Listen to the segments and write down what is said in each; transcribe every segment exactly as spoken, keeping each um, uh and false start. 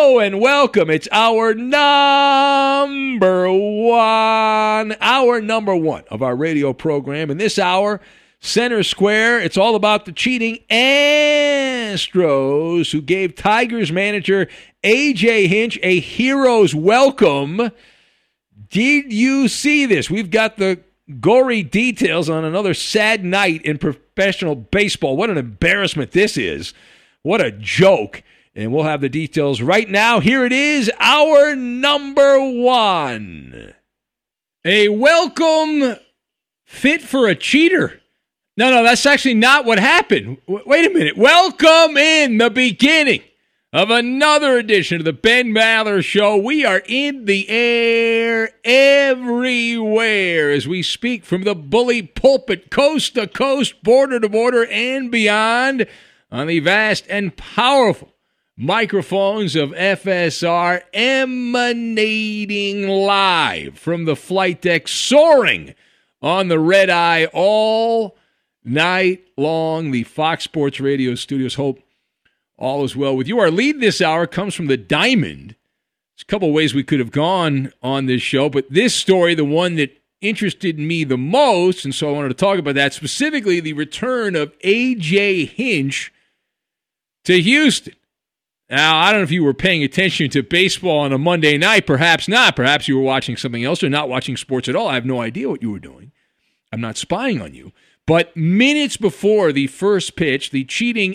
Hello and welcome. It's our number one, our number one of our radio program. In this hour, Center Square, it's all about the cheating Astros who gave Tigers manager A J Hinch a hero's welcome. Did you see this? We've got the gory details on another sad night in professional baseball. What an embarrassment this is. What a joke. And we'll have the details right now. Here it is, our number one. A welcome fit for a cheater. No, no, that's actually not what happened. W- wait a minute. Welcome in the beginning of another edition of the Ben Maller Show. We are in the air everywhere as we speak from the bully pulpit, coast to coast, border to border, and beyond on the vast and powerful microphones of F S R, emanating live from the flight deck, soaring on the red eye all night long. The Fox Sports Radio studios. Hope all is well with you. Our lead this hour comes from the Diamond. There's a couple ways we could have gone on this show, but this story, the one that interested me the most, and so I wanted to talk about that, specifically the return of A J Hinch to Houston. Now, I don't know if you were paying attention to baseball on a Monday night. Perhaps not. Perhaps you were watching something else or not watching sports at all. I have no idea what you were doing. I'm not spying on you. But minutes before the first pitch, the cheating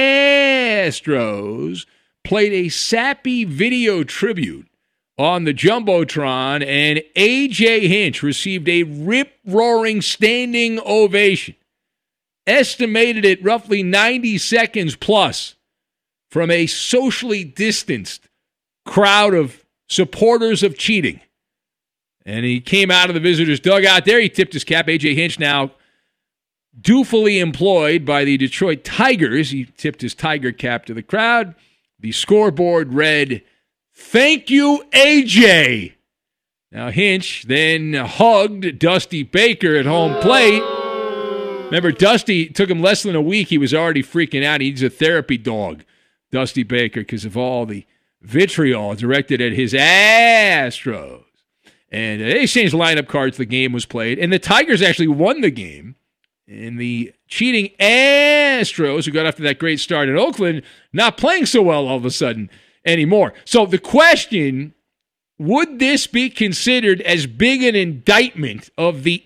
Astros played a sappy video tribute on the Jumbotron, and A J Hinch received a rip-roaring standing ovation, estimated at roughly ninety seconds plus, from a socially distanced crowd of supporters of cheating. And he came out of the visitors' dugout there. He tipped his cap. A J Hinch, now dutifully employed by the Detroit Tigers. He tipped his Tiger cap to the crowd. The scoreboard read, "Thank you, A J." Now, Hinch then hugged Dusty Baker at home plate. Remember, Dusty, it took him less than a week. He was already freaking out. He's a therapy dog, Dusty Baker, because of all the vitriol directed at his Astros. And they exchanged lineup cards. The game was played. And the Tigers actually won the game. And the cheating Astros, who got off to that great start in Oakland, not playing so well all of a sudden anymore. So the question, would this be considered as big an indictment of the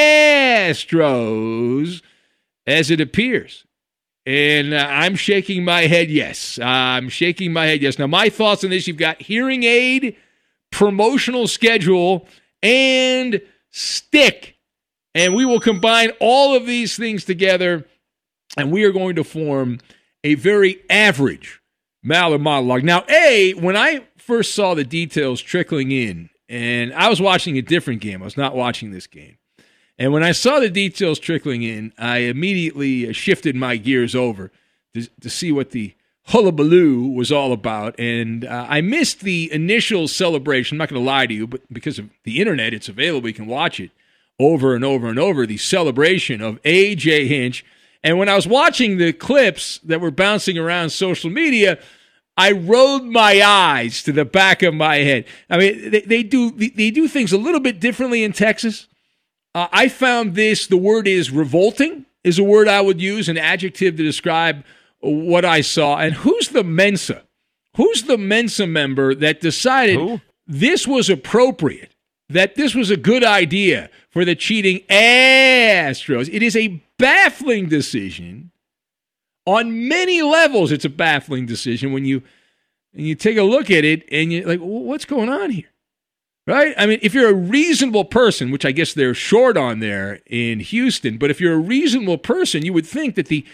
Astros as it appears? And uh, I'm shaking my head yes. Uh, I'm shaking my head yes. Now, my thoughts on this, you've got hearing aid, promotional schedule, and stick. And we will combine all of these things together, and we are going to form a very average Maller monologue. Now, A, when I first saw the details trickling in, and I was watching a different game. I was not watching this game. And when I saw the details trickling in, I immediately shifted my gears over to, to see what the hullabaloo was all about. And uh, I missed the initial celebration. I'm not going to lie to you, but because of the internet, it's available. You can watch it over and over and over, the celebration of A J Hinch. And when I was watching the clips that were bouncing around social media, I rolled my eyes to the back of my head. I mean, they, they do they do things a little bit differently in Texas. Uh, I found this, the word is revolting, is a word I would use, an adjective to describe what I saw. And who's the Mensa? Who's the Mensa member that decided Who? this was appropriate, that this was a good idea for the cheating Astros? It is a baffling decision. On many levels, it's a baffling decision when you, when you take a look at it and you're like, well, what's going on here? Right? I mean, if you're a reasonable person, which I guess they're short on there in Houston, but if you're a reasonable person, you would think that the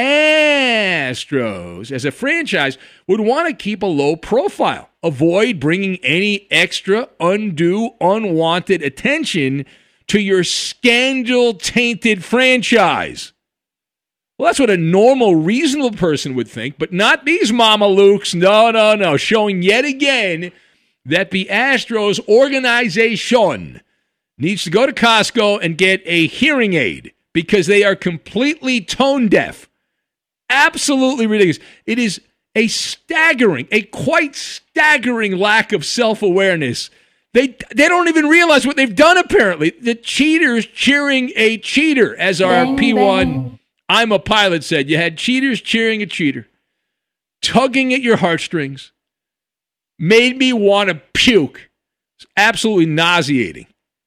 Astros, as a franchise, would want to keep a low profile, avoid bringing any extra, undue, unwanted attention to your scandal-tainted franchise. Well, that's what a normal, reasonable person would think, but not these Mama Lukes. No, no, no. Showing yet again that the Astros organization needs to go to Costco and get a hearing aid because they are completely tone deaf. Absolutely ridiculous. It is a staggering, a quite staggering lack of self-awareness. They they don't even realize what they've done, apparently. The cheaters cheering a cheater, as our bang, P one bang. I'm a Pilot said. You had cheaters cheering a cheater, tugging at your heartstrings, made me want to puke. It's absolutely nauseating.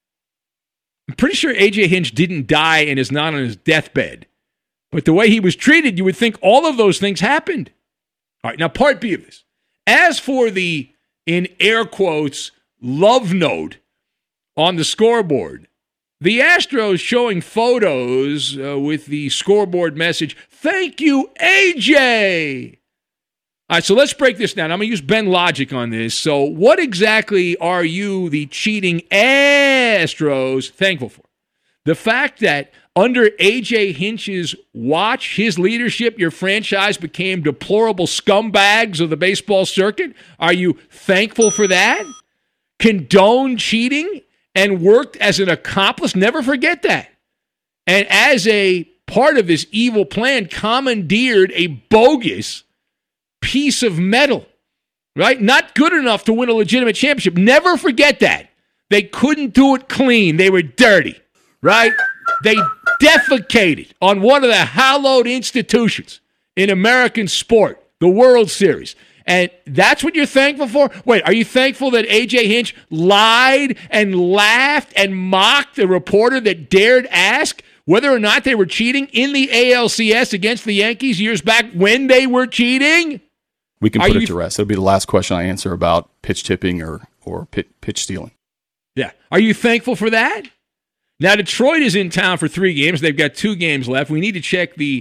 I'm pretty sure A J Hinch didn't die and is not on his deathbed. But the way he was treated, you would think all of those things happened. All right, now part B of this. As for the, in air quotes, love note on the scoreboard, the Astros showing photos uh, with the scoreboard message, "Thank you, A J." All right, so let's break this down. I'm going to use Ben logic on this. So what exactly are you, the cheating Astros, thankful for? The fact that under A J Hinch's watch, his leadership, your franchise became deplorable scumbags of the baseball circuit? Are you thankful for that? Condoned cheating and worked as an accomplice? Never forget that. And as a part of this evil plan, commandeered a bogus piece of metal, right? Not good enough to win a legitimate championship. Never forget that. They couldn't do it clean. They were dirty, right? They defecated on one of the hallowed institutions in American sport, the World Series. And that's what you're thankful for? Wait, are you thankful that A J Hinch lied and laughed and mocked the reporter that dared ask whether or not they were cheating in the A L C S against the Yankees years back when they were cheating? We can put it to rest. It'll be the last question I answer about pitch tipping or, or pitch stealing. Yeah. Are you thankful for that? Now, Detroit is in town for three games. They've got two games left. We need to check the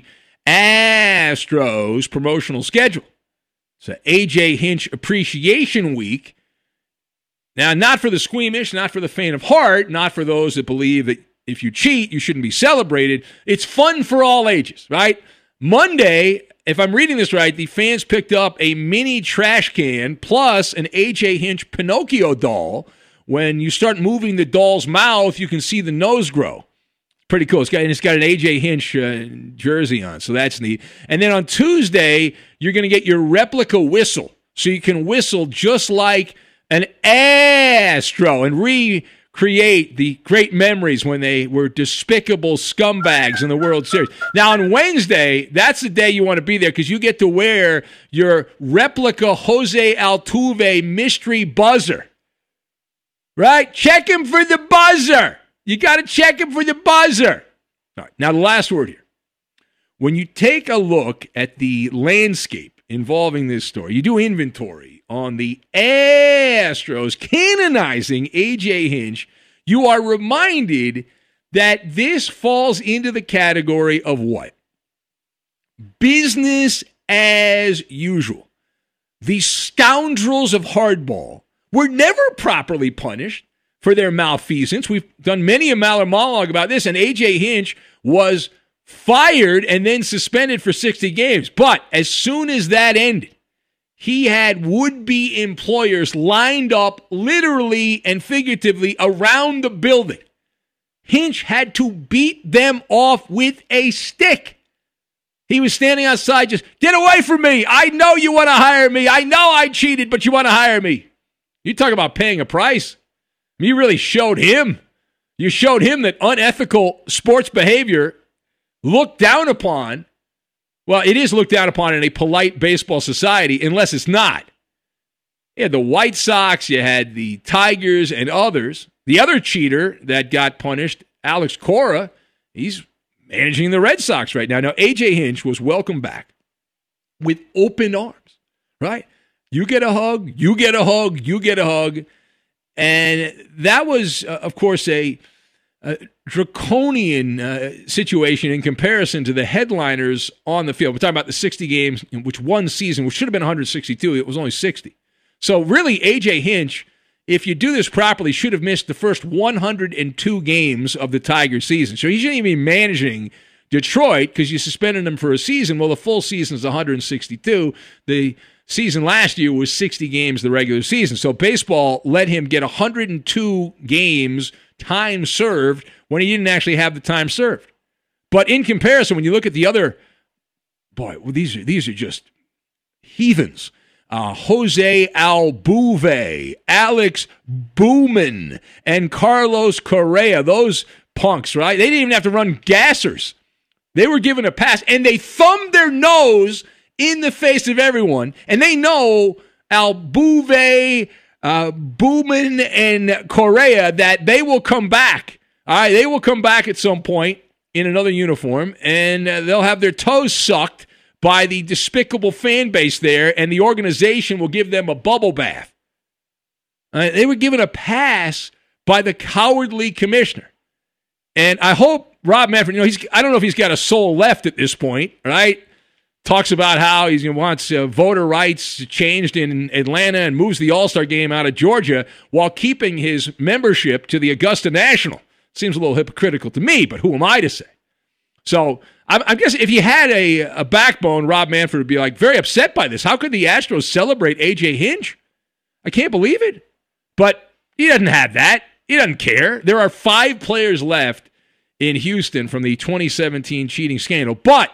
Astros promotional schedule. So A J Hinch Appreciation Week. Now, not for the squeamish, not for the faint of heart, not for those that believe that if you cheat, you shouldn't be celebrated. It's fun for all ages, right? Monday, if I'm reading this right, the fans picked up a mini trash can plus an A J Hinch Pinocchio doll. When you start moving the doll's mouth, you can see the nose grow. Pretty cool. It's got, and it's got an A J Hinch uh, jersey on, so that's neat. And then on Tuesday, you're going to get your replica whistle, so you can whistle just like an Astro and recreate the great memories when they were despicable scumbags in the World Series. Now, on Wednesday, that's the day you want to be there because you get to wear your replica Jose Altuve mystery buzzer. Right? Check him for the buzzer. You got to check him for the buzzer. All right. Now, the last word here. When you take a look at the landscape involving this story, you do inventory on the Astros canonizing A J Hinch, you are reminded that this falls into the category of what? Business as usual. The scoundrels of hardball were never properly punished for their malfeasance. We've done many a Maller monologue about this, and A J Hinch was fired and then suspended for sixty games. But as soon as that ended, he had would-be employers lined up literally and figuratively around the building. Hinch had to beat them off with a stick. He was standing outside just, "Get away from me. I know you want to hire me. I know I cheated, but you want to hire me." You talk about paying a price. You really showed him. You showed him that unethical sports behavior looked down upon. Well, it is looked down upon in a polite baseball society, unless it's not. You had the White Sox, you had the Tigers and others. The other cheater that got punished, Alex Cora, he's managing the Red Sox right now. Now, A J Hinch was welcomed back with open arms, right? You get a hug, you get a hug, you get a hug. And that was, uh, of course, a, a draconian uh, situation in comparison to the headliners on the field. We're talking about the sixty games, in which one season, which should have been one hundred sixty-two, it was only sixty. So really, A J Hinch, if you do this properly, should have missed the first one hundred two games of the Tiger season. So he shouldn't even be managing Detroit because you suspended him for a season. Well, the full season is one hundred sixty-two. The season last year was sixty games the regular season. So baseball let him get one hundred two games time served when he didn't actually have the time served. But in comparison, when you look at the other, boy, well, these are these are just heathens. Uh, Jose Altuve, Alex Bowman, and Carlos Correa, those punks, right? They didn't even have to run gassers. They were given a pass, and they thumbed their nose in the face of everyone. And they know Altuve, uh, Bowman, and Correa that they will come back. All right, they will come back at some point in another uniform, and uh, they'll have their toes sucked by the despicable fan base there, and the organization will give them a bubble bath. Uh, they were given a pass by the cowardly commissioner. And I hope Rob Manfred, you know, he's I don't know if he's got a soul left at this point, right? Talks about how he wants uh, voter rights changed in Atlanta and moves the All-Star game out of Georgia while keeping his membership to the Augusta National. Seems a little hypocritical to me, but who am I to say? So I'm, I'm guessing if you had a, a backbone, Rob Manfred would be like very upset by this. How could the Astros celebrate A J Hinch? I can't believe it. But he doesn't have that. He doesn't care. There are five players left in Houston from the twenty seventeen cheating scandal. But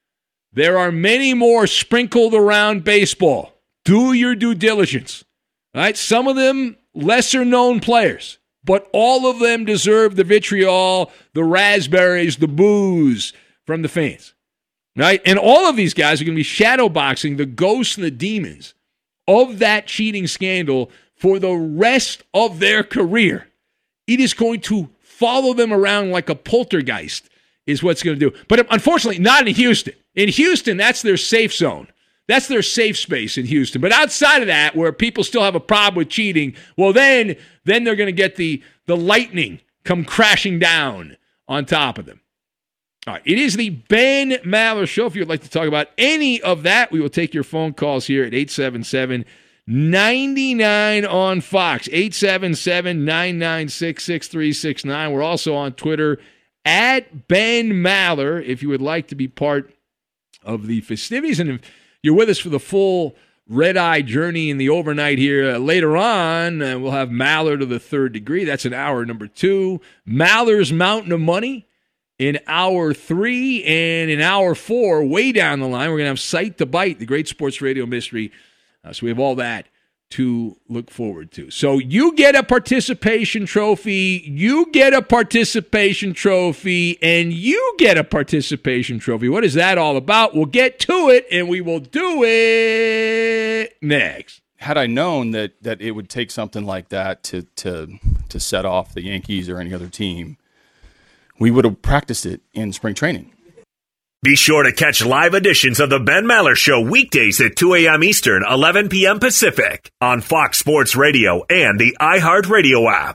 there are many more sprinkled around baseball. Do your due diligence. All right? Some of them lesser-known players. But all of them deserve the vitriol, the raspberries, the booze from the fans. Right? And all of these guys are going to be shadowboxing the ghosts and the demons of that cheating scandal for the rest of their career. It is going to follow them around like a poltergeist is what's going to do. But unfortunately, not in Houston. In Houston, that's their safe zone. That's their safe space in Houston. But outside of that, where people still have a problem with cheating, well, then then they're going to get the, the lightning come crashing down on top of them. All right, it is the Ben Maller Show. If you'd like to talk about any of that, we will take your phone calls here at eight seven seven, nine nine on Fox, eight seven seven, nine nine six, six three six nine. We're also on Twitter at Ben Maller if you would like to be part of the festivities. And if you're with us for the full red-eye journey in the overnight here. Uh, later on, uh, we'll have Maller to the third degree. That's in hour number two. Maller's Mountain of Money in hour three. And in hour four, way down the line, we're going to have Sight to Bite, the great sports radio mystery. Uh, so we have all that to look forward to. So you get a participation trophy, you get a participation trophy, and you get a participation trophy. What is that all about? We'll get to it, and we will do it next. Had I known that that it would take something like that to to to set off the Yankees or any other team, we would have practiced it in spring training. Be sure to catch live editions of the Ben Maller Show weekdays at two a.m. Eastern, eleven p.m. Pacific on Fox Sports Radio and the iHeartRadio app.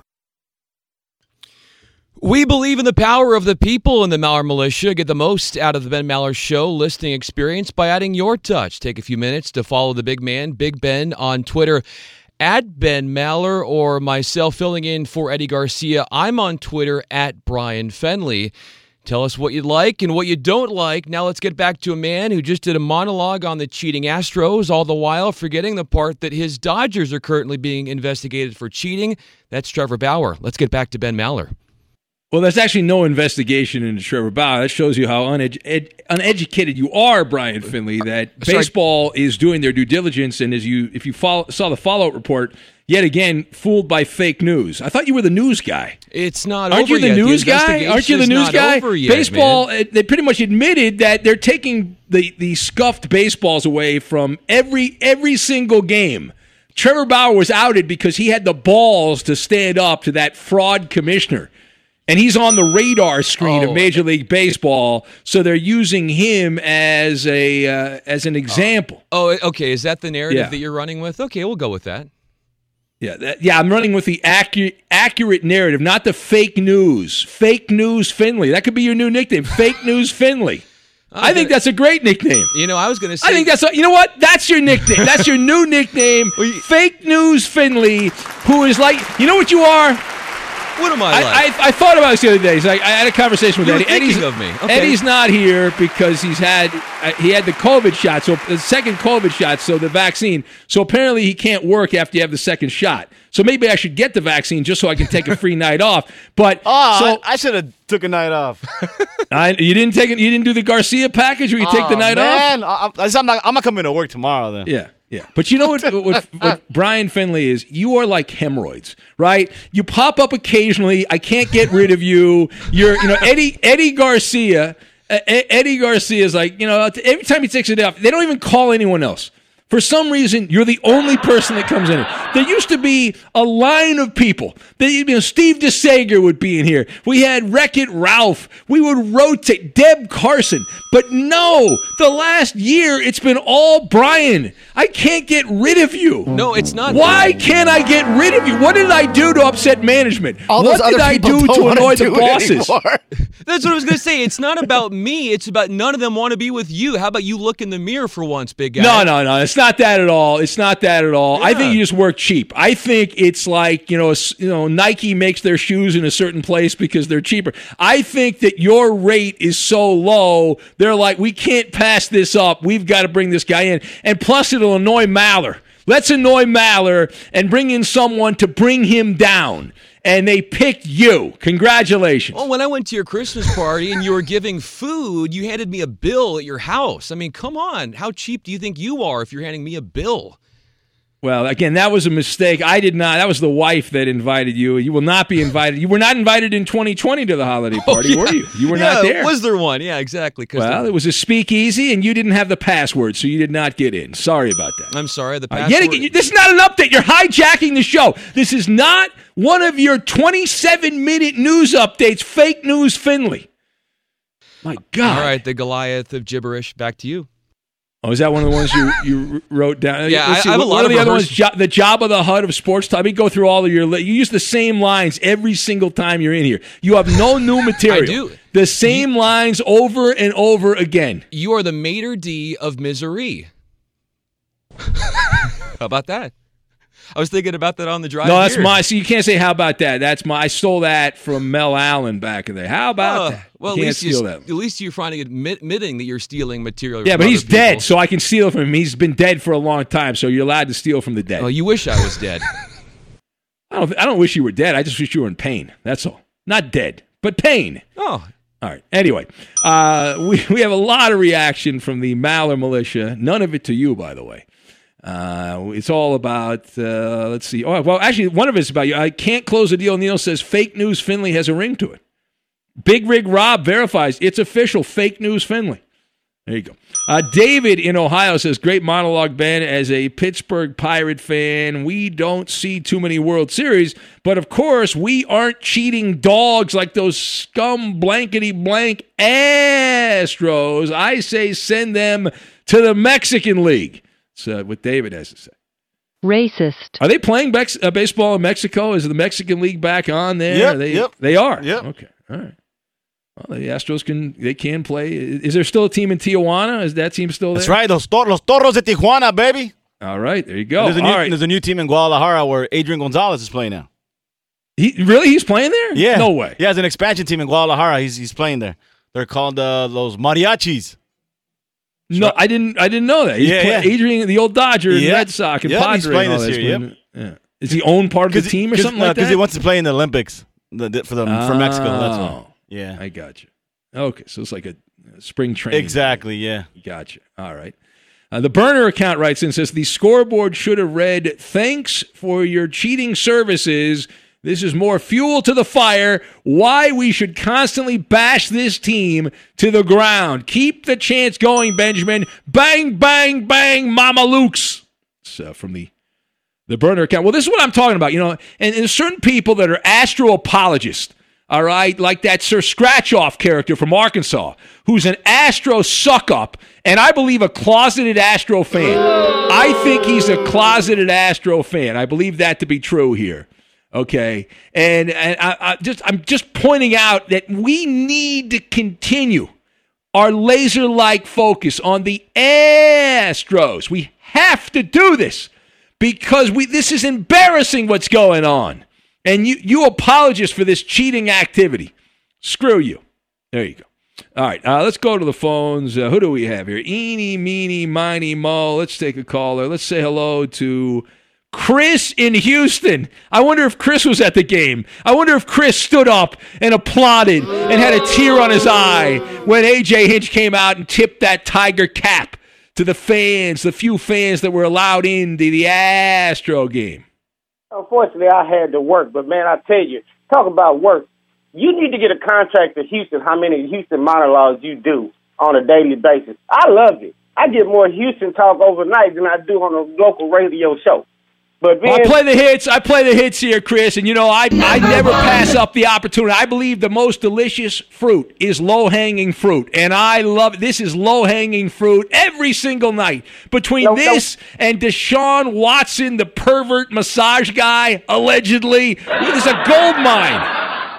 We believe in the power of the people in the Maller Militia. Get the most out of the Ben Maller Show listening experience by adding your touch. Take a few minutes to follow the big man, Big Ben, on Twitter at Ben Maller, or myself filling in for Eddie Garcia. I'm on Twitter at Brian Fenley. Tell us what you like and what you don't like. Now let's get back to a man who just did a monologue on the cheating Astros, all the while forgetting the part that his Dodgers are currently being investigated for cheating. That's Trevor Bauer. Let's get back to Ben Maller. Well, there's actually no investigation into Trevor Bauer. That shows you how unedu- ed- uneducated you are, Brian Finley, that baseball is doing their due diligence, and as you, if you follow, saw the follow-up report, yet again, fooled by fake news. I thought you were the news guy. It's not Aren't over you the yet. news the guy? Aren't you the news guy? Yet, baseball, man. They pretty much admitted that they're taking the, the scuffed baseballs away from every every single game. Trevor Bauer was outed because he had the balls to stand up to that fraud commissioner. And he's on the radar screen oh. of Major League Baseball, so they're using him as a uh, as an example. Oh, okay. Is that the narrative Yeah. that you're running with? Okay, we'll go with that. Yeah, that, yeah. I'm running with the accurate accurate narrative, not the fake news. Fake News Finley. That could be your new nickname, Fake News Finley. I, I think that's a great nickname. You know, I was going to say. I think that's a, you know what? That's your nickname. That's your new nickname, Fake News Finley, who is like, you know what you are? What am I I, like? I, I thought about this the other day. Like, I had a conversation with You were Eddie. thinking Eddie's, of me. Okay. Eddie's not here because he's had uh, he had the COVID shot, so the second COVID shot, so the vaccine. So apparently he can't work after you have the second shot. So maybe I should get the vaccine just so I can take a free night off. But Oh, so I, I should have took a night off. I, you didn't take it. You didn't do the Garcia package where you take the Oh, night off. man. I, I, I'm not. I'm not coming to work tomorrow then. Yeah, yeah. But you know what, what, what Brian Finley is? You are like hemorrhoids, right? You pop up occasionally. I can't get rid of you. You're, you know, Eddie Eddie Garcia. Uh, Eddie Garcia is like, you know, every time he takes it off, they don't even call anyone else. For some reason, you're the only person that comes in here. There used to be a line of people. That, you know, Steve DeSager would be in here. We had Wreck-It Ralph. We would rotate Deb Carson. But no, the last year, it's been all Brian. I can't get rid of you. No, it's not. Why can't I get rid of you? What did I do to upset management? All those what did other I people do don't to wanna annoy the do it bosses? anymore. That's what I was going to say. It's not about me. It's about none of them want to be with you. How about you look in the mirror for once, big guy? No, no, no. It's not that at all. It's not that at all. I Yeah. think you just work cheap. I think it's like, you know, s- you know, Nike makes their shoes in a certain place because they're cheaper. I think that your rate is so low, they're like, we can't pass this up. We've got to bring this guy in. And plus, it'll annoy Maller. Let's annoy Maller and bring in someone to bring him down. And they picked you. Congratulations. Well, when I went to your Christmas party and you were giving food, you handed me a bill at your house. I mean, come on. How cheap do you think you are if you're handing me a bill? Well, again, that was a mistake. I did not. That was the wife that invited you. You will not be invited. You were not invited in twenty twenty to the holiday party, Oh, yeah. were you? You were yeah, not there. Was there one? Yeah, exactly. 'cause Well, the- it was a speakeasy, and you didn't have the password, so you did not get in. Sorry about that. I'm sorry. The Uh, password. yet again, this is not an update. You're hijacking the show. This is not one of your twenty-seven minute news updates, fake news Finley. My God. All right, the Goliath of gibberish. Back to you. Oh, is that one of the ones you, you wrote down? Yeah, Let's I- see, I have a what, lot what are of the other ones? rehearsal- Jo- the job of the H U D of sports talk. Let me go through all of your. Li- you use the same lines every single time you're in here. You have no new material. I do. The same lines over and over again. You are the maitre d' of misery. How about that? I was thinking about that on the drive No, that's here. my. See, you can't say how about that. That's my. I stole that from Mel Allen back in the day. How about Uh, that? well, you at can't least, steal you, that. at least you're finally admit, admitting that you're stealing material. Yeah, from but other he's people. dead, so I can steal from him. He's been dead for a long time, so you're allowed to steal from the dead. Well, you wish I was dead. I don't. I don't wish you were dead. I just wish you were in pain. That's all. Not dead, but pain. Oh, All right. Anyway, uh, we we have a lot of reaction from the Maller militia. None of it to you, by the way. Uh, it's all about. Uh, let's see. Oh, well, actually, one of it's about you. I can't close the deal. Neil says fake news. Finley has a ring to it. Big Rig Rob verifies it's official. Fake news. Finley. There you go. Uh, David in Ohio says, great monologue, Ben. As a Pittsburgh Pirate fan, we don't see too many World Series, but of course, we aren't cheating dogs like those scum blankety blank Astros. I say send them to the Mexican League. That's uh, what David has to say. Racist. Are they playing Bex- uh, baseball in Mexico? Is the Mexican League back on there? Yep, Are they, yep. they are? Yep. Okay, all right. Well, the Astros can they can play. Is there still a team in Tijuana? Is that team still there? That's right. Those tor- los Toros de Tijuana, baby. All right, there you go. There's a, new, All right. there's a new team in Guadalajara where Adrian Gonzalez is playing now. He, really? He's playing there? Yeah. No way. Yeah, it's an expansion team in Guadalajara. He's he's playing there. They're called uh, los Mariachis. No, I didn't. I didn't know that. He's Yeah, play- yeah. Adrian, the old Dodger, and Yeah. Red Sox, and Yep, Padre, he's playing and all this that. year, Yeah. Is he own part of the team or something like that? Because he wants to play in the Olympics the, the- for the for Mexico. That's why. Oh, Yeah. I got you. Okay, so it's like a spring training. Exactly. Yeah. Gotcha. All right. Uh, the burner account writes in and says the scoreboard should have read, "Thanks for your cheating services. This is more fuel to the fire. Why we should constantly bash this team to the ground. Keep the chance going, Benjamin. Bang, bang, bang, Mama Luke's." It's uh, from the the burner account. Well, this is what I'm talking about. You know, and, and there's certain people that are Astro apologists. All right, like that Sir Scratch-Off character from Arkansas, who's an Astro suck-up, and I believe a closeted Astro fan. I think he's a closeted Astro fan. I believe that to be true here. Okay, and and I, I just I'm just pointing out that we need to continue our laser-like focus on the Astros. We have to do this because we this is embarrassing what's going on. And you, you apologize for this cheating activity. Screw you. There you go. All right, uh, let's go to the phones. Uh, who do we have here? Eeny, meeny, miny, mo. Let's take a caller. Let's say hello to Chris in Houston. I wonder if Chris was at the game. I wonder if Chris stood up and applauded and had a tear on his eye when A J Hinch came out and tipped that Tiger cap to the fans, the few fans that were allowed into the Astro game. Unfortunately, I had to work, but, man, I tell you, talk about work. You need to get a contract to Houston, how many Houston monologues you do on a daily basis. I love it. I get more Houston talk overnight than I do on a local radio show. But well, I play the hits. I play the hits here, Chris. And, you know, I, I never pass up the opportunity. I believe the most delicious fruit is low-hanging fruit. And I love it. This is low-hanging fruit every single night. Between no, this no. and Deshaun Watson, the pervert massage guy, allegedly, it is a gold mine.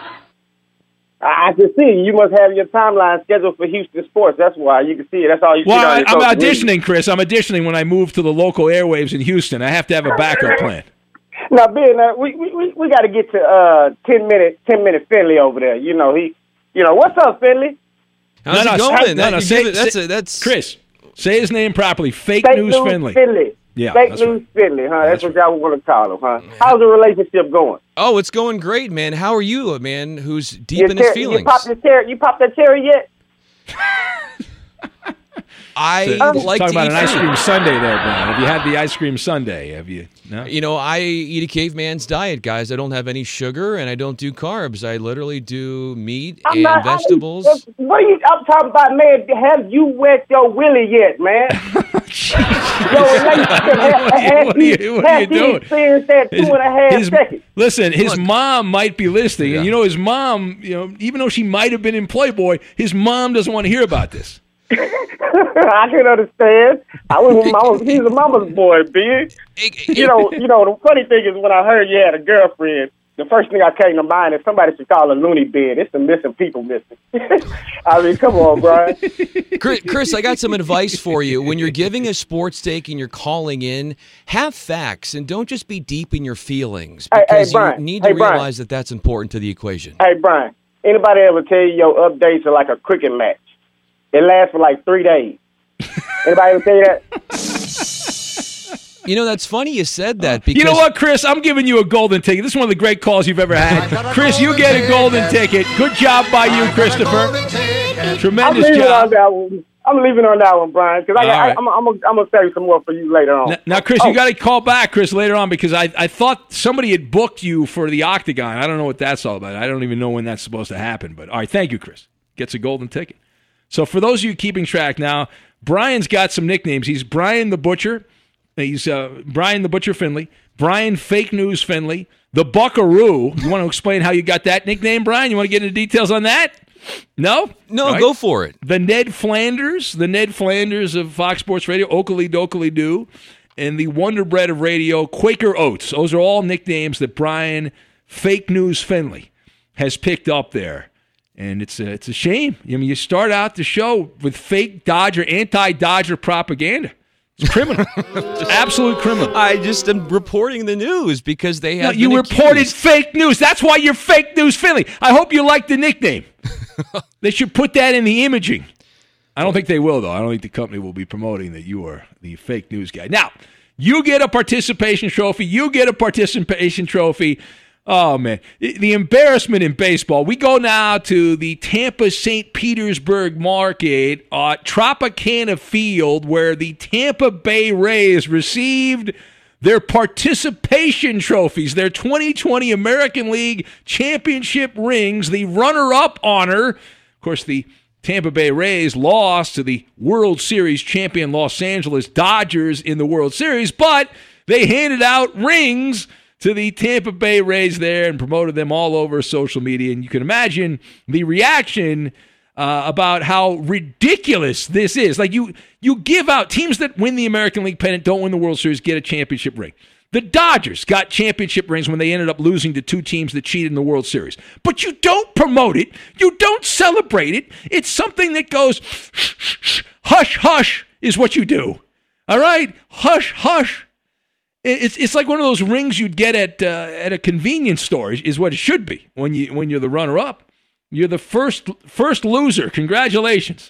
I can see you must have your timeline scheduled for Houston sports. That's why you can see it. That's all you see. Well, on I'm auditioning, media. Chris. I'm auditioning when I move to the local airwaves in Houston. I have to have a backup plan. Now, Ben, uh, we we we got to get to uh, ten minute ten minute Finley over there. You know he, you know what's up, Finley? How's no, it no, going? No, no, say, it, that's say, a, that's Chris. Say his name properly. Fake, Fake news, news Finley. Finley. Yeah, Fake that's news right. Finley, huh? That's, That's what y'all want to call him, huh? Yeah. How's the relationship going? Oh, it's going great, man. How are you, a man who's deep Your in his ter- feelings? You popped the cherry? You popped that cherry yet? I so, like talking to about eat an ice food. cream sundae there, Brian. Have you had the ice cream sundae? Have you? No. You know, I eat a caveman's diet, guys. I don't have any sugar and I don't do carbs. I literally do meat I'm and not, vegetables. I, what are you? I'm talking about, man. Have you wet your willy yet, man? Your relationship has, what are you, what are you doing? Experienced that two His, and a half his, seconds. listen, his Look. mom might be listening, Yeah. and you know his mom. You know, even though she might have been in Playboy, his mom doesn't want to hear about this. I can understand. I was, I was he's a mama's boy, big. You know, you know. The funny thing is, when I heard you had a girlfriend, the first thing I came to mind is somebody should call a loony bin. It's the missing people missing. I mean, come on, Brian. Chris, Chris, I got some advice for you. When you're giving a sports take and you're calling in, have facts and don't just be deep in your feelings Hey, because hey, Brian. you need to Hey, Brian. realize that that's important to the equation. Hey, Brian. Anybody ever tell you your updates are like a cricket match? It lasts for like three days. Anybody ever tell you that? You know, that's funny you said that because You know what, Chris? I'm giving you a golden ticket. This is one of the great calls you've ever had. Chris, you get a golden ticket. Good job by you, Christopher. I'm Tremendous leaving job. on that one. I'm leaving on that one, Brian, because I, All I, right. I'm, I'm, I'm going to save some more for you later on. Now, now, Chris, Oh. you got to call back, Chris, later on because I, I thought somebody had booked you for the Octagon. I don't know what that's all about. I don't even know when that's supposed to happen. But all right, thank you, Chris. Gets a golden ticket. So for those of you keeping track now, Brian's got some nicknames. He's Brian the Butcher. He's uh, Brian the Butcher Finley. Brian Fake News Finley. The Buckaroo. You want to explain how you got that nickname, Brian? You want to get into details on that? No? no, All right. go for it. The Ned Flanders, the Ned Flanders of Fox Sports Radio, Oakley Dokley Doo, and the Wonder Bread of Radio, Quaker Oats. Those are all nicknames that Brian Fake News Finley has picked up there. And it's a, it's a shame. I mean, you start out the show with fake Dodger, anti-Dodger propaganda. It's criminal. It's absolute criminal. I just am reporting the news because they have No, you been reported accused. fake news. That's why you're Fake News Finley. I hope you like the nickname. They should put that in the imaging. I don't think they will, though. I don't think the company will be promoting that you are the fake news guy. Now, you get a participation trophy. You get a participation trophy. Oh, man. The embarrassment in baseball. We go now to the Tampa Saint Petersburg market at Tropicana Field where the Tampa Bay Rays received their participation trophies, their twenty twenty American League Championship rings, the runner-up honor. Of course, the Tampa Bay Rays lost to the World Series champion Los Angeles Dodgers in the World Series, but they handed out rings to the Tampa Bay Rays there and promoted them all over social media. And you can imagine the reaction uh, about how ridiculous this is. Like you, you give out teams that win the American League pennant, don't win the World Series, get a championship ring. The Dodgers got championship rings when they ended up losing to two teams that cheated in the World Series. But you don't promote it. You don't celebrate it. It's something that goes, hush, hush is what you do. All right? Hush, hush. It's it's like one of those rings you'd get at uh, at a convenience store is what it should be when you when you're the runner up. You're the first first loser. Congratulations.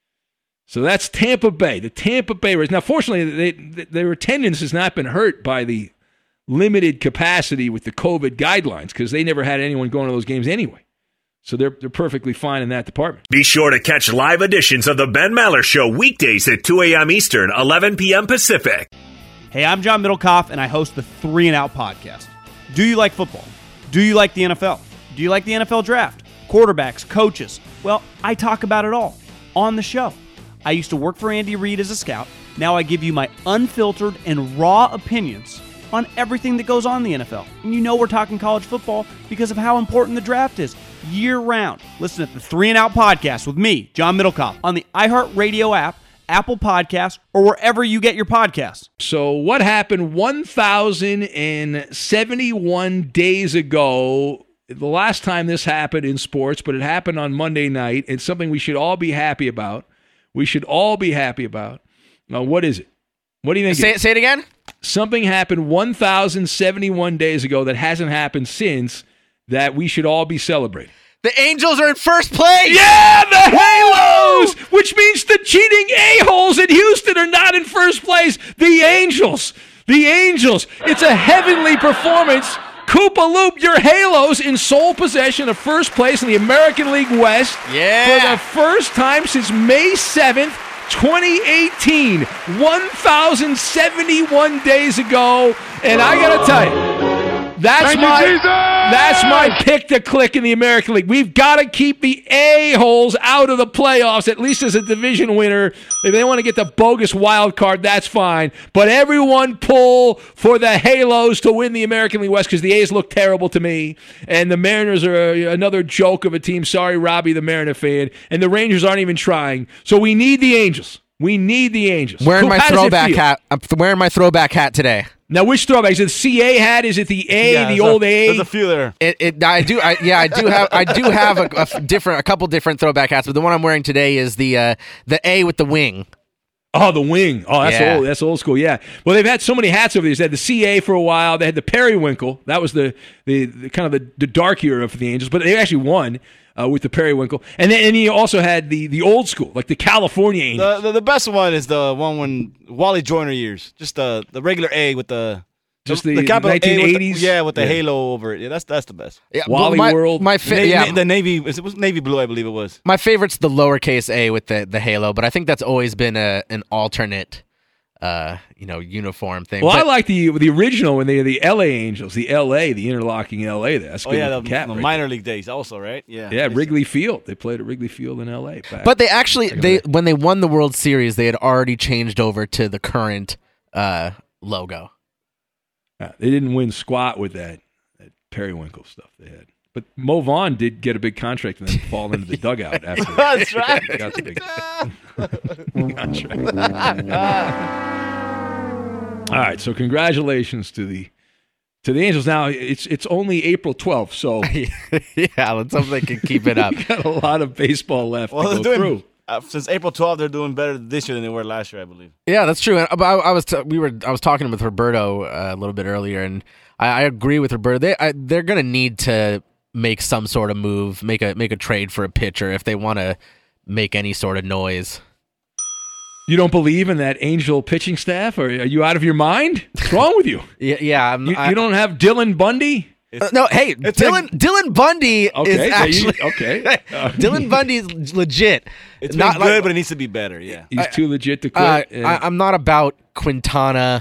So that's Tampa Bay. The Tampa Bay Rays. Now, fortunately, they, their attendance has not been hurt by the limited capacity with the COVID guidelines because they never had anyone going to those games anyway. So they're they're perfectly fine in that department. Be sure to catch live editions of the Ben Maller Show weekdays at two a.m. Eastern, eleven p.m. Pacific. Hey, I'm John Middlecoff, and I host the Three and Out podcast. Do you like football? Do you like the N F L? Do you like the N F L draft? Quarterbacks, coaches? Well, I talk about it all on the show. I used to work for Andy Reid as a scout. Now I give you my unfiltered and raw opinions on everything that goes on in the N F L. And you know we're talking college football because of how important the draft is year-round. Listen to the Three and Out podcast with me, John Middlecoff, on the iHeartRadio app, Apple Podcasts, or wherever you get your podcasts. So what happened one thousand seventy-one days ago, the last time this happened in sports, but it happened on Monday night. It's something we should all be happy about. We should all be happy about. Now, what is it? What do you think? Say it, it, say it again? Something happened one thousand seventy-one days ago that hasn't happened since that we should all be celebrating. The Angels are in first place! Yeah, the Halos! Which means the cheating a-holes in Houston are not in first place. The Angels. The Angels. It's a heavenly performance. Koopa Loop, your Halos in sole possession of first place in the American League West Yeah. for the first time since May seventh, twenty eighteen. one thousand seventy-one days ago. And I got to tell you, that's Thank my you, Jesus! that's my pick to click in the American League. We've got to keep the a-holes out of the playoffs, at least as a division winner. If they want to get the bogus wild card, that's fine. But everyone pull for the Halos to win the American League West because the A's look terrible to me. And the Mariners are another joke of a team. Sorry, Robbie, the Mariner fan. And the Rangers aren't even trying. So we need the Angels. We need the Angels. Wearing Cool. my How does it throwback feel? hat. I'm wearing my throwback hat today. Now, which throwback? Is it the C A hat? Is it the A, Yeah, the there's old a, A? There's a few there. It, it, I do, I, yeah, I do have, I do have a, a f- different, a couple different throwback hats, but the one I'm wearing today is the, uh, the A with the wing. Oh, the wing. Oh, that's Yeah. old. That's old school. Yeah. Well, they've had so many hats over the years. They had the C A for a while. They had the Periwinkle. That was the the, the kind of the, the dark era for the Angels, but they actually won uh, with the Periwinkle. And then and you also had the the old school, like the California Angels. The, the the best one is the one when Wally Joyner years. Just the the regular A with the Just the capital A with the- nineteen eighties? yeah, with the Yeah. halo over it. Yeah, that's that's the best. Yeah, Wally my, World. My Na- fa- yeah, na- the navy it was navy blue, I believe it was. my favorite's the lowercase A with the, the halo, but I think that's always been a an alternate, uh, you know, uniform thing. Well, I But- like the the original when they were the L A Angels, the L A, the interlocking L A. That's a Oh good yeah, the, looking cap the right minor league days also, right? Yeah. there. Yeah, Wrigley Field. They played at Wrigley Field in L A. Back. But they actually, Back they in the- when they won the World Series, they had already changed over to the current uh, logo. Yeah, they didn't win squat with that, that Periwinkle stuff they had. But Mo Vaughn did get a big contract and then fall into the dugout after That's right. he got the big contract. All right, so congratulations to the to the Angels. Now it's it's only April twelfth, so Yeah, let's hope they can keep it up. got a lot of baseball left Well, to they're go doing through. uh, since April twelfth. They're doing better this year than they were last year, I believe. Yeah, that's true. And I, I was t- we were I was talking with Roberto uh, a little bit earlier, and I, I agree with Roberto. They I, they're gonna need to make some sort of move, make a make a trade for a pitcher if they want to make any sort of noise. You don't believe in that Angel pitching staff, or are you out of your mind? What's wrong with you? Yeah, yeah. I'm, You, I, you don't have Dylan Bundy? uh, no, hey, it's Dylan like- Dylan Bundy Okay, is so you- actually okay. Uh, Dylan Bundy's legit. It's Not been good, like- but it needs to be better. Yeah. He's too legit to Uh, quit. and- I, I'm not about Quintana,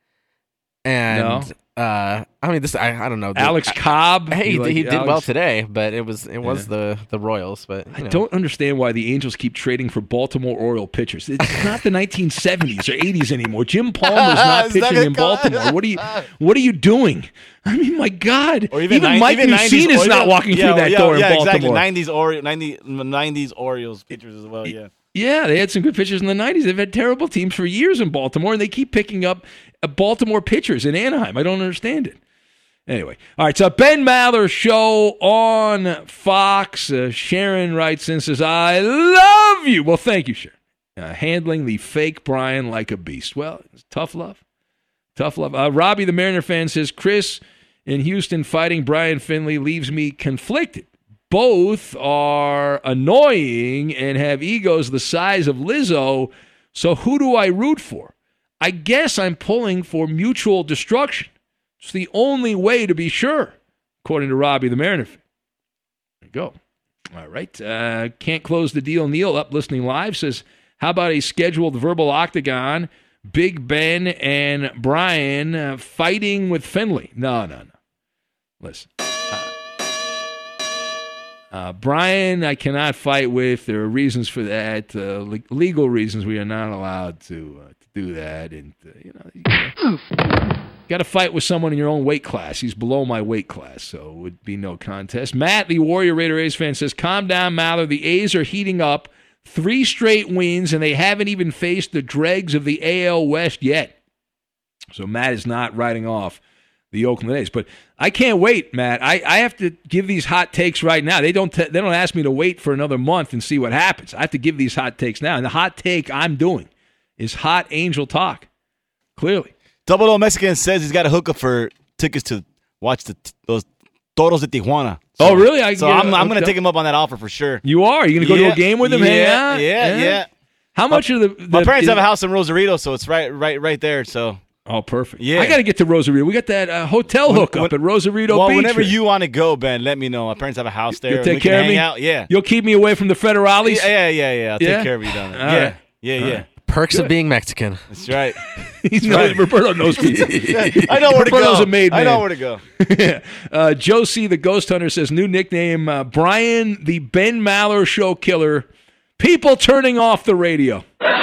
and uh, I mean this. I, I don't know. The- Alex I- Cobb. Hey, You he, like he did Alex- well today, but it was it was Yeah. the the Royals. But you I know. don't understand why the Angels keep trading for Baltimore Oriole pitchers. It's not the nineteen seventies or eighties anymore. Jim Palmer's not It's not pitching gonna in come- Baltimore. What are you What are you doing? I mean, my God. Or even, nine- Mike even nineties Mussina's not Orioles- walking yeah, through that yeah, door yeah, in Baltimore. Exactly. nineties Ori- ninety, nineties Orioles pitchers as well. Yeah. Yeah, they had some good pitchers in the nineties. They've had terrible teams for years in Baltimore, and they keep picking up uh, Baltimore pitchers in Anaheim. I don't understand it. Anyway, all right, so Ben Maller show on Fox. Uh, Sharon writes in, says, I love you. Well, thank you, Sharon. Uh, handling the fake Brian like a beast. Well, it's tough love. Tough love. Uh, Robbie, the Mariner fan, says, Chris in Houston fighting Brian Finley leaves me conflicted. Both are annoying and have egos the size of Lizzo, so who do I root for? I guess I'm pulling for mutual destruction. It's the only way to be sure, according to Robbie, the Mariner fan. There you go. All right. Uh, can't close the deal. Neil, up listening live, says, how about a scheduled verbal octagon? Big Ben and Brian uh, fighting with Finley. No, no, no. Listen. Uh, uh, Brian, I cannot fight with. There are reasons for that. Uh, le- legal reasons. We are not allowed to, uh, to do that. And, uh, you know, you gotta, got to fight with someone in your own weight class. He's below my weight class, so it would be no contest. Matt, the Warrior Raider A's fan, says, calm down, Maller. The A's are heating up. Three straight wins, and they haven't even faced the dregs of the A L West yet. So Matt is not writing off the Oakland A's. But I can't wait, Matt. I, I have to give these hot takes right now. They don't t- they don't ask me to wait for another month and see what happens. I have to give these hot takes now. And the hot take I'm doing is hot Angel talk, clearly. Double O Mexican says he's got a hookup for tickets to watch the those Toros de Tijuana. So, oh, really? I so I'm, I'm going to take him up on that offer for sure. You are? Are you going to go yeah, to a game with him? Yeah, hang out? Yeah, yeah, yeah. How much my, of the, the my parents is, have a house in Rosarito, so it's right, right, right there. So oh, perfect. Yeah, I got to get to Rosarito. We got that uh, hotel when, hookup when, at Rosarito well, Beach. Whenever you want to go, Ben, let me know. My parents have a house there. You'll take we care can of me. hang Out. Yeah, you'll keep me away from the Federales. Yeah, yeah, yeah. yeah. I'll yeah? take care of you down there. All yeah, right. yeah, All yeah. right. Perks Good. of being Mexican. That's right. He's right. Roberto knows me. I know where to Roberto's go. A made man. I know where to go. uh, Josie, the Ghost Hunter, says new nickname: uh, Brian, the Ben Maller Show Killer. People turning off the radio.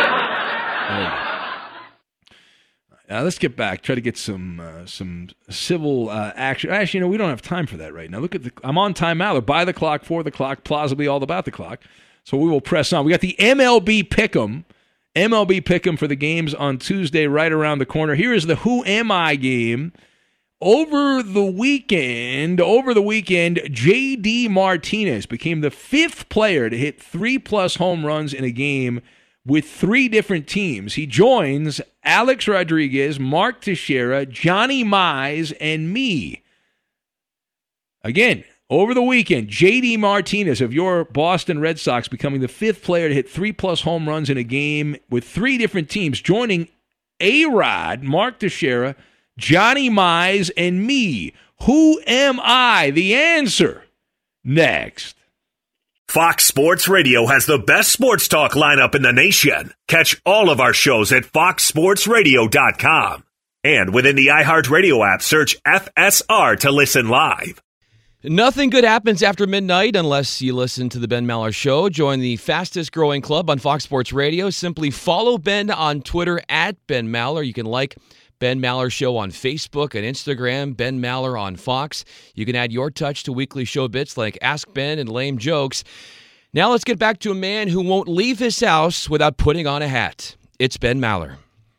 Uh, let's get back. Try to get some uh, some civil uh, action. Actually, you know, we don't have time for that right now. Look at the. I'm on time Maller. By the clock, for the clock, plausibly all about the clock. So we will press on. We got the M L B Pick'em. M L B Pick'em for the games on Tuesday right around the corner. Here is the Who Am I game. Over the weekend, over the weekend, J D Martinez became the fifth player to hit three-plus home runs in a game with three different teams. He joins Alex Rodriguez, Mark Teixeira, Johnny Mize, and me. Again, over the weekend, J D Martinez of your Boston Red Sox becoming the fifth player to hit three-plus home runs in a game with three different teams, joining A-Rod, Mark Teixeira, Johnny Mize, and me. Who am I? The answer next. Fox Sports Radio has the best sports talk lineup in the nation. Catch all of our shows at fox sports radio dot com. And within the iHeartRadio app, search F S R to listen live. Nothing good happens after midnight unless you listen to the Ben Maller Show. Join the fastest growing club on Fox Sports Radio. Simply follow Ben on Twitter at Ben Maller. You can like Ben Maller Show on Facebook and Instagram, Ben Maller on Fox. You can add your touch to weekly show bits like Ask Ben and Lame Jokes. Now let's get back to a man who won't leave his house without putting on a hat. It's Ben Maller.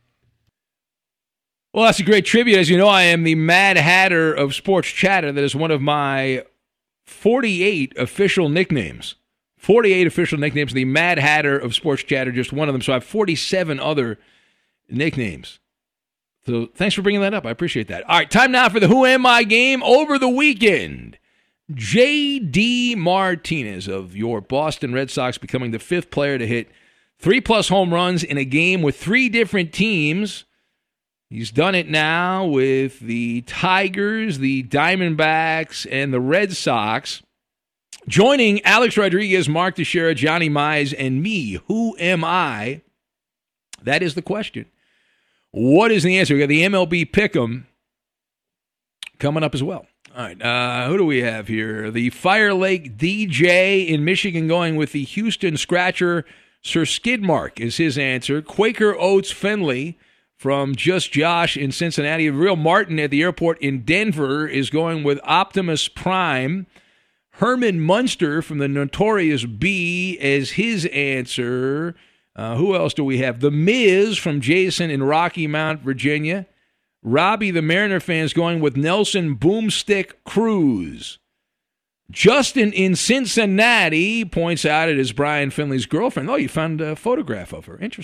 Well, that's a great tribute. As you know, I am the Mad Hatter of Sports Chatter. That is one of my forty-eight official nicknames. forty-eight official nicknames. The Mad Hatter of Sports Chatter, just one of them. So I have forty-seven other nicknames. So thanks for bringing that up. I appreciate that. All right, time now for the Who Am I game over the weekend. J D Martinez of your Boston Red Sox becoming the fifth player to hit three-plus home runs in a game with three different teams. He's done it now with the Tigers, the Diamondbacks, and the Red Sox. Joining Alex Rodriguez, Mark Teixeira, Johnny Mize, and me. Who am I? That is the question. What is the answer? We got the M L B Pick'em coming up as well. All right, uh, who do we have here? The Fire Lake D J in Michigan going with the Houston Scratcher. Sir Skidmark is his answer. Quaker Oats Finley from Just Josh in Cincinnati. Real Martin at the airport in Denver is going with Optimus Prime. Herman Munster from the Notorious B as his answer. Uh, who else do we have? The Miz from Jason in Rocky Mount, Virginia. Robbie, the Mariner fan, is going with Nelson Boomstick Cruz. Justin in Cincinnati points out it is Brian Finley's girlfriend. Oh, you found a photograph of her. Interesting.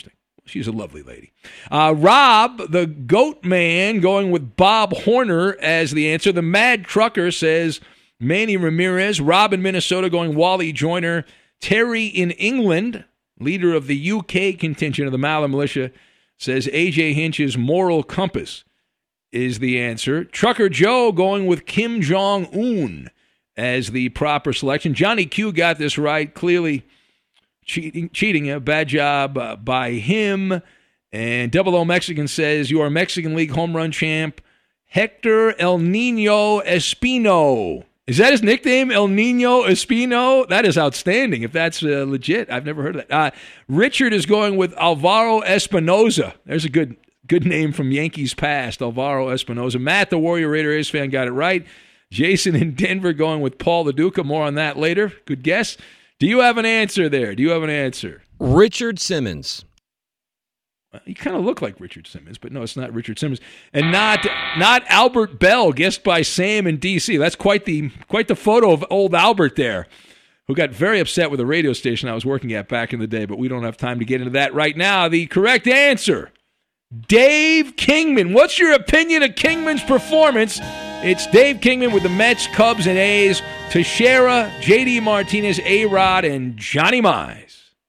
She's a lovely lady. Uh, Rob, the goat man, going with Bob Horner as the answer. The Mad Trucker says Manny Ramirez. Rob in Minnesota going Wally Joyner. Terry in England, leader of the U K contingent of the Maller Militia, says A J Hinch's moral compass is the answer. Trucker Joe going with Kim Jong-un as the proper selection. Johnny Q got this right. Clearly cheating, cheating a bad job uh, by him. And Double O Mexican says, you are Mexican League home run champ, Hector El Nino Espino. Is that his nickname, El Nino Espino? That is outstanding, if that's uh, legit. I've never heard of that. Uh, Richard is going with Alvaro Espinoza. There's a good good name from Yankees past, Alvaro Espinoza. Matt, the Warrior Raider A's fan, got it right. Jason in Denver going with Paul LaDuca. More on that later. Good guess. Do you have an answer there? Do you have an answer? Richard Simmons. Well, you kind of look like Richard Simmons, but no, it's not Richard Simmons, and not not Albert Bell, guessed by Sam in D C. That's quite the quite the photo of old Albert there, who got very upset with the radio station I was working at back in the day. But we don't have time to get into that right now. The correct answer, Dave Kingman. What's your opinion of Kingman's performance? It's Dave Kingman with the Mets, Cubs, and A's. Teixeira, J D Martinez, A-Rod, and Johnny Mize.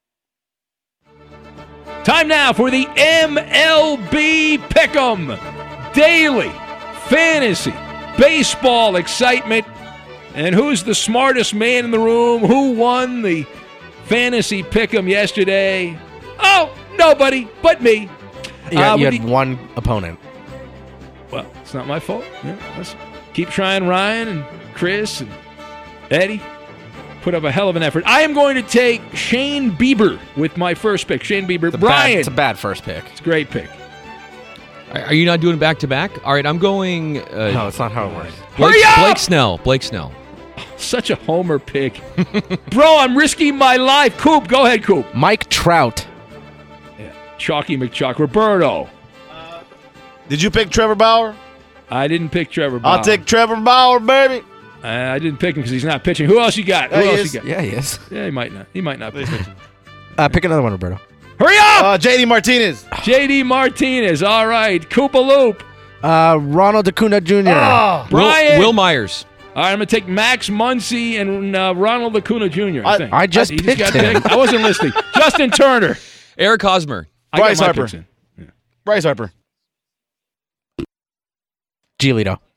Time now for the M L B Pick'em. Daily fantasy baseball excitement. And who's the smartest man in the room? Who won the fantasy Pick'em yesterday? Oh, nobody but me. Yeah, uh, you had the, one opponent. Well, it's not my fault. Yeah, let's keep trying. Ryan and Chris and Eddie put up a hell of an effort. I am going to take Shane Bieber with my first pick. Shane Bieber. It's a Brian. Bad, it's a bad first pick. It's a great pick. Are you not doing back-to-back? All right, I'm going... Uh, no, it's not how it works. Blake, Hurry up! Blake Snell. Blake Snell. Such a homer pick. Bro, I'm risking my life. Coop, go ahead, Coop. Mike Trout. Yeah. Chalky McChalk. Roberto. Did you pick Trevor Bauer? I didn't pick Trevor Bauer. I'll take Trevor Bauer, baby. Uh, I didn't pick him because he's not pitching. Who else you got? Who Yeah, he else is. you got? Yeah, he is. Yeah, he might not. He might not be pitching. Uh, pick another one, Roberto. Hurry up! Uh, J D Martinez. J D Martinez. All right. Koopa Loop. Uh, Ronald Acuna Junior Oh, Brian. Will, Will Myers. All right, I'm going to take Max Muncy and uh, Ronald Acuna Junior I, I- think. I just He picked got him. picked. I wasn't listening. Justin Turner. Eric Hosmer. I got Bryce my Harper. picks in. Bryce Harper. Giolito.